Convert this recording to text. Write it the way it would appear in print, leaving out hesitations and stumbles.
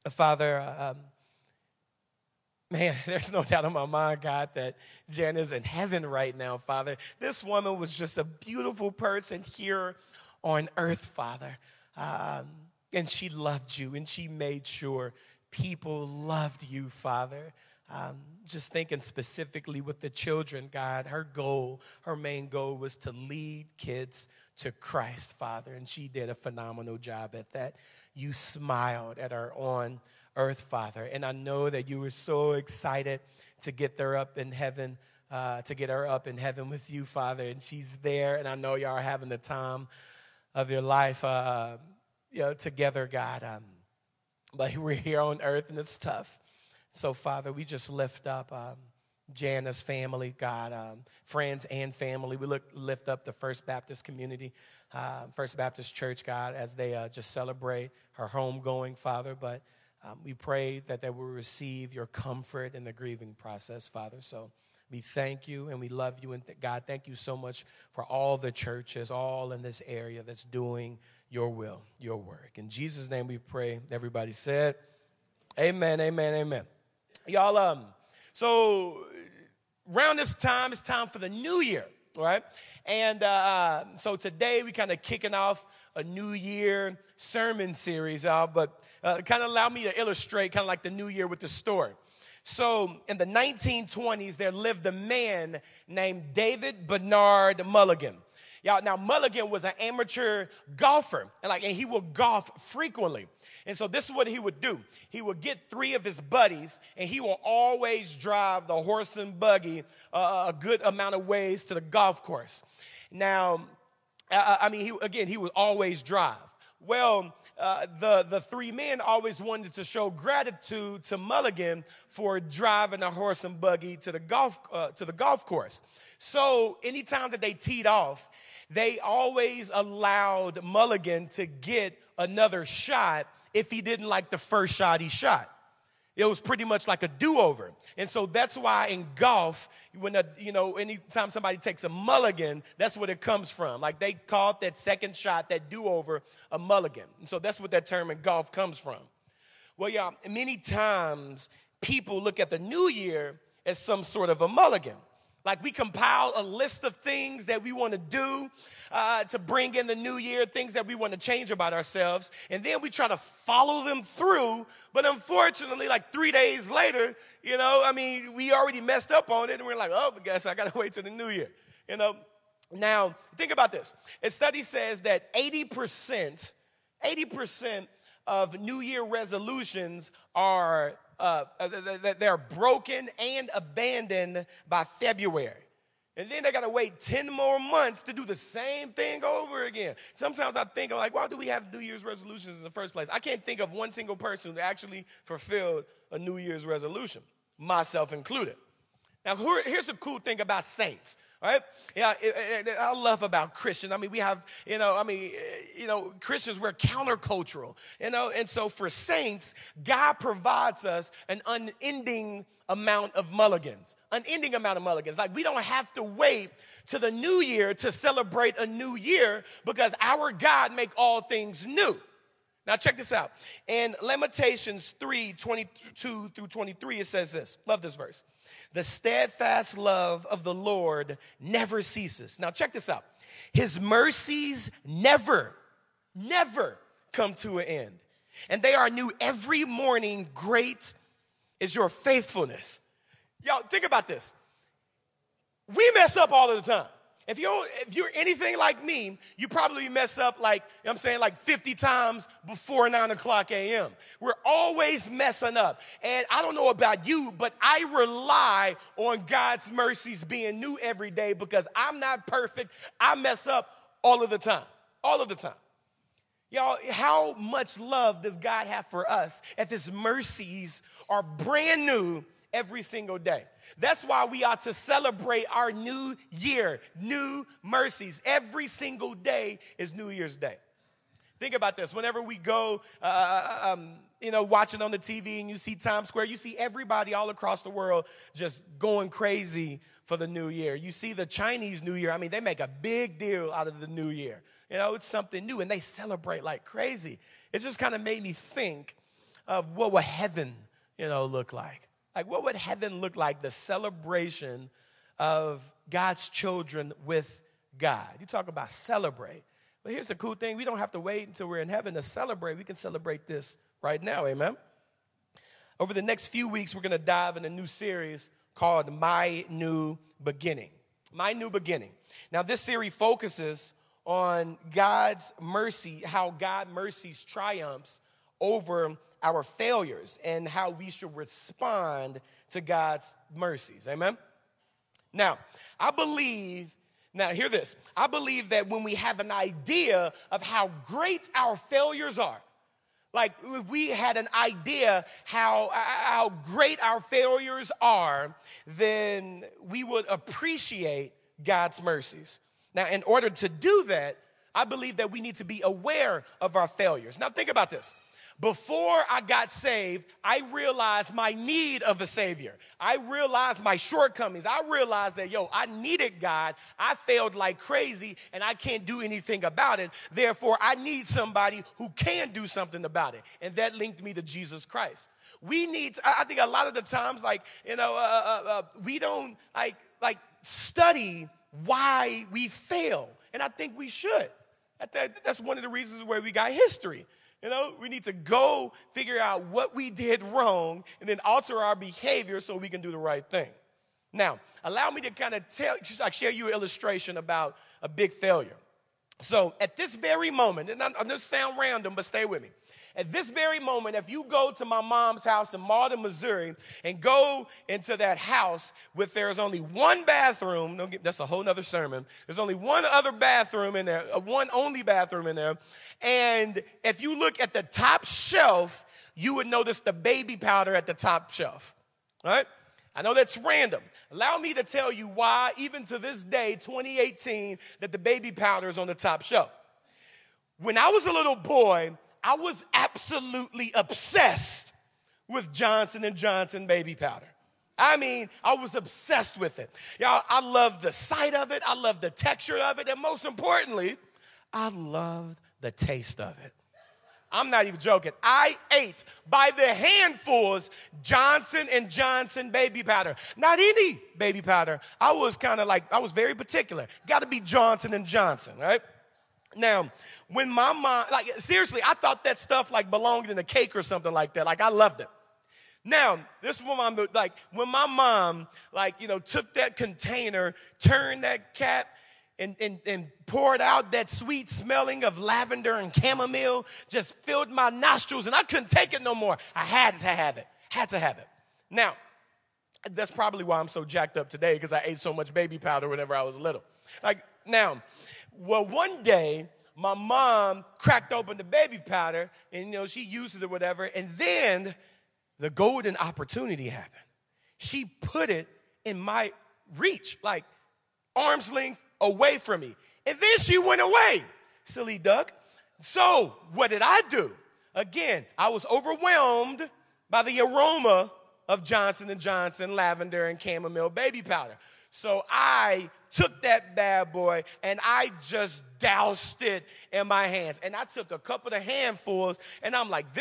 Father, man, there's no doubt in my mind, God, that Jan is in heaven right now, Father. This woman was just a beautiful person here on earth, Father. And she loved you, and she made sure people loved you, Father. Just thinking specifically with the children, God, her main goal was to lead kids to Christ, Father, and she did a phenomenal job at that. You smiled at her on earth, Father, and I know that you were so excited to get her up in heaven, with you, Father, and she's there, and I know y'all are having the time of your life, together, God, but we're here on earth, and it's tough. So, Father, we just lift up Jana's family, God, friends and family. We lift up the First Baptist community, First Baptist Church, God, as they just celebrate her homegoing, Father. But we pray that they will receive your comfort in the grieving process, Father. So we thank you and we love you. And God, thank you so much for all the churches, all in this area that's doing your will, your work. In Jesus' name we pray. Everybody said, amen, amen, amen. Y'all, so around this time, it's time for the new year, right? And so today we kind of kicking off a new year sermon series, but kind of allow me to illustrate kind of like the new year with the story. So in the 1920s, there lived a man named David Bernard Mulligan. Y'all, now Mulligan was an amateur golfer, and he would golf frequently. And so this is what he would do. He would get 3 of his buddies, and he will always drive the horse and buggy a good amount of ways to the golf course. Now, he would always drive. Well, the 3 men always wanted to show gratitude to Mulligan for driving a horse and buggy to the golf course. So anytime that they teed off, they always allowed Mulligan to get another shot if he didn't like the first shot he shot. It was pretty much like a do-over. And so that's why in golf, anytime somebody takes a mulligan, that's what it comes from. Like they called that second shot, that do-over, a mulligan. And so that's what that term in golf comes from. Well, y'all, many times people look at the new year as some sort of a mulligan. Like we compile a list of things that we want to do to bring in the new year, things that we want to change about ourselves, and then we try to follow them through. But unfortunately, 3 days later, we already messed up on it, and we're like, oh, I guess I got to wait till the new year. Now, think about this. A study says that 80% of New Year resolutions are they're broken and abandoned by February. And then they got to wait 10 more months to do the same thing over again. Sometimes I think, why do we have New Year's resolutions in the first place? I can't think of one single person who actually fulfilled a New Year's resolution, myself included. Now, here's the cool thing about saints, right? Yeah, I love about Christians. We have, Christians, we're countercultural, and so for saints, God provides us an unending amount of mulligans. Like we don't have to wait to the new year to celebrate a new year because our God make all things new. Now check this out. In Lamentations 3:22 through 23, it says this. Love this verse. The steadfast love of the Lord never ceases. Now check this out. His mercies never come to an end. And they are new every morning. Great is your faithfulness. Y'all, think about this. We mess up all of the time. If you're anything like me, you probably mess up 50 times before 9 o'clock a.m. We're always messing up. And I don't know about you, but I rely on God's mercies being new every day because I'm not perfect. I mess up all of the time. All of the time. Y'all, how much love does God have for us if his mercies are brand new every single day? That's why we ought to celebrate our new year, new mercies. Every single day is New Year's Day. Think about this. Whenever we go, watching on the TV and you see Times Square, you see everybody all across the world just going crazy for the new year. You see the Chinese New Year. They make a big deal out of the new year. It's something new, and they celebrate like crazy. It just kind of made me think of what would heaven, look like. Like, what would heaven look like, the celebration of God's children with God? You talk about celebrate. But here's the cool thing. We don't have to wait until we're in heaven to celebrate. We can celebrate this right now, amen? Over the next few weeks, we're going to dive in a new series called My New Beginning. My New Beginning. Now, this series focuses on God's mercy, how God mercies triumphs over our failures, and how we should respond to God's mercies. Amen? Now, hear this. I believe that when we have an idea of how great our failures are, like if we had an idea how great our failures are, then we would appreciate God's mercies. Now, in order to do that, I believe that we need to be aware of our failures. Now, think about this. Before I got saved, I realized my need of a Savior. I realized my shortcomings. I realized that, I needed God. I failed like crazy, and I can't do anything about it. Therefore, I need somebody who can do something about it. And that linked me to Jesus Christ. I think a lot of the times, we don't study why we fail. And I think we should. That's one of the reasons why we got history. We need to go figure out what we did wrong and then alter our behavior so we can do the right thing. Now, allow me to kind of share you an illustration about a big failure. So at this very moment, and I'm just sound random, but stay with me. At this very moment, if you go to my mom's house in Malden, Missouri, and go into that house there's only one bathroom, that's a whole nother sermon. There's only one other bathroom in there, one only bathroom in there. And if you look at the top shelf, you would notice the baby powder at the top shelf. All right? I know that's random. Allow me to tell you why, even to this day, 2018, that the baby powder is on the top shelf. When I was a little boy, I was absolutely obsessed with Johnson & Johnson baby powder. I mean, I was obsessed with it. Y'all, I loved the sight of it. I loved the texture of it. And most importantly, I loved the taste of it. I'm not even joking. I ate by the handfuls Johnson & Johnson baby powder. Not any baby powder. I was very particular. Got to be Johnson & Johnson, right? Now, when my mom, seriously, I thought that stuff belonged in a cake or something like that. I loved it. Now, this is when my mom, took that container, turned that cap, and poured out that sweet smelling of lavender and chamomile, just filled my nostrils, and I couldn't take it no more. I had to have it. Now, that's probably why I'm so jacked up today, because I ate so much baby powder whenever I was little. One day, my mom cracked open the baby powder, and, she used it or whatever, and then the golden opportunity happened. She put it in my reach, arm's length away from me. And then she went away, silly duck. So what did I do? Again, I was overwhelmed by the aroma of Johnson & Johnson lavender and chamomile baby powder. So I took that bad boy and I just doused it in my hands. And I took a couple of handfuls and I'm like,